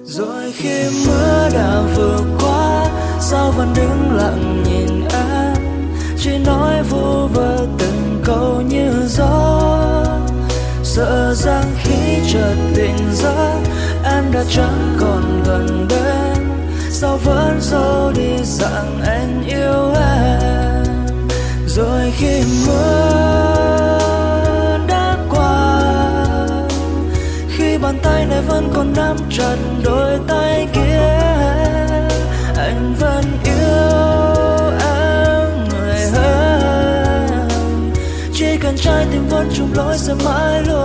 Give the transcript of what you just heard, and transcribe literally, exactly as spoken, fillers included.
Rồi khi mưa đã vượt qua, sao vẫn đứng lặng nhìn em, chỉ nói vu vơ từng câu như gió. Sợ rằng khi chợt tỉnh giấc em đã chẳng còn gần bên, sao vẫn giấu đi rằng anh yêu em. Rồi khi mưa đã qua, khi bàn tay này vẫn còn nắm chặt đôi tay kia, anh vẫn yêu em người hơn. Chỉ cần trái tim vẫn chung lối sẽ mãi luôn